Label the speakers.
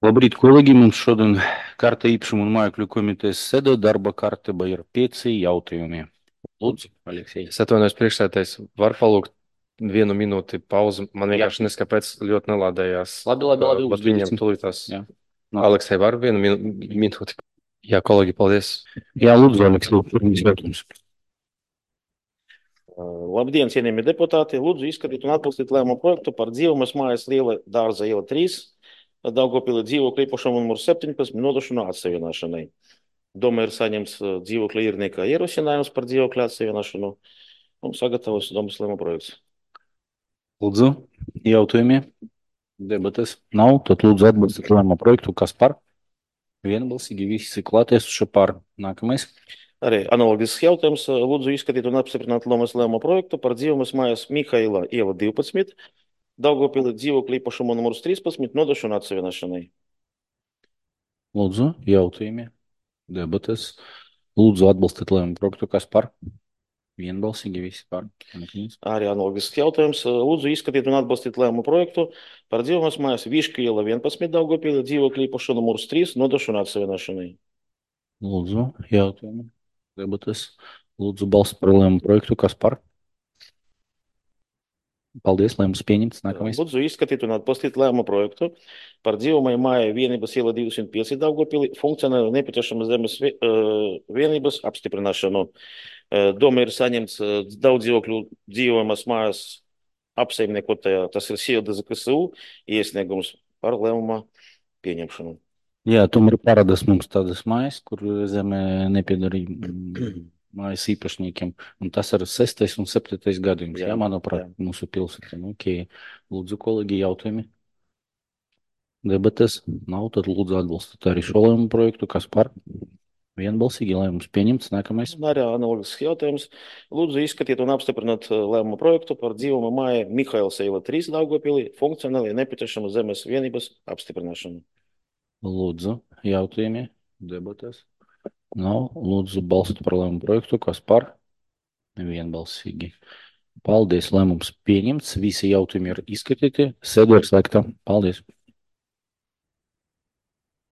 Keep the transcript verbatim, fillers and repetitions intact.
Speaker 1: Labrīt, kolēģi! Mums šodien kārta īpašuma un mājokļu komitejas sēde, darba kārtība ir pieci jautājumi. Lūdzu, Aleksej.
Speaker 2: Es atvainojos priekšsēdētājs. Var palūgt vienu minūti pauzi. Man
Speaker 1: Jā.
Speaker 2: vienkārši nes, kāpēc ļoti nelādējās.
Speaker 1: Labi, labi, labi.
Speaker 2: Bet viņam
Speaker 1: uzskatīsim.
Speaker 2: tulītās.
Speaker 1: Jā. No.
Speaker 2: Aleksei, var vienu minu, minūti? Jā, kolēģi, paldies.
Speaker 1: Jā, lūdzu, Aleksej, pirmais jautājums.
Speaker 3: Labdien, cienījamie deputāti! Lūdzu izskatīt un atbalstīt lēmumu projektu par dzīvojamas mājas Liela dārza iela trīs, Daugavpilī dzīvokļa īpašuma numur septiņpadsmit nodošanu atsevienošanai. Doma ir saņemts dzīvokļa īrnieka ierosinājums par dzīvokļa atsevienošanu un sagatavos domas lēmumu projekts.
Speaker 1: Lūdzu, jautājumi, debates nav, tad lūdzu atbalstīt lēmumu projektu. Kas par? Vienbalsīgi visi klātiesuši par. Nākamais.
Speaker 3: Arī analogisks jautājums. Lūdzu izskatīt un apstiprināt lomas lēmumu projektu par dzīvojamas mājas Mihaila iela divpadsmit, Daugavpilī dzīvokļa īpašuma numurs trīspadsmit nodošanu atsevienošanai.
Speaker 1: Lūdzu, jautājumi, debates. Lūdzu atbalstīt lēmumu projektu. Kas par? Vienbalsīgi visi par. Nākamais.
Speaker 3: Arī analogisks jautājums. Lūdzu izskatīt un atbalstīt lēmumu projektu par dzīvojamas mājas Viška iela vienpadsmit, Daugavpilī dzīvokļa īpašuma numurs trīs nodošanu atsevienošanai.
Speaker 1: Lūdzu, jautājumi, debates. Lūdzu balstu par lēmumu projektu. Kas par? Paldies, lēmums pieņemts. Nākamais.
Speaker 3: Lūdzu izskatīt un atbalstīt lēmumu projektu par dzīvojamai mājai Vienības iela divsimt pieci Daugavpilī funkcionāli nepieciešamas zemes vienības apstiprināšanu. Doma ir saņemts daudz dzīvokļu dzīvojamas mājas apsaimniekotajā, tas ir Silda Z K S U iesniegums par lēmuma pieņemšanu.
Speaker 1: Jā, tomēr parādās mums tādas mājas, kur zeme nepiedarīja mājas īpašniekiem. Un tas ir sestais un septītais gadījums. Jā, jā manuprāt, jā. Mūsu pilsētā. Okay. Lūdzu, kolēģi, jautājumi. Debates nav, tad lūdzu atbalstīt arī šo lēmumu projektu. Kas par? Vienbalsīgi lēmums pieņemts. Nākamais.
Speaker 3: Arī analogisks jautājums. Lūdzu izskatīt un apstiprināt lēmumu projektu par dzīvojamu māju Mihails iela trīs Daugavpilī funkcionāli nepieciešamas zemes vienības apstiprināšanu.
Speaker 1: Lūdzu, jautājumi. Debates nav. Lūdzu balstu par lēmumu projektu. Kas par? Vienbalsīgi. Paldies, lēmums pieņemts. Visi jautājumi ir izskatīti. Sēde ir slēgta. Paldies.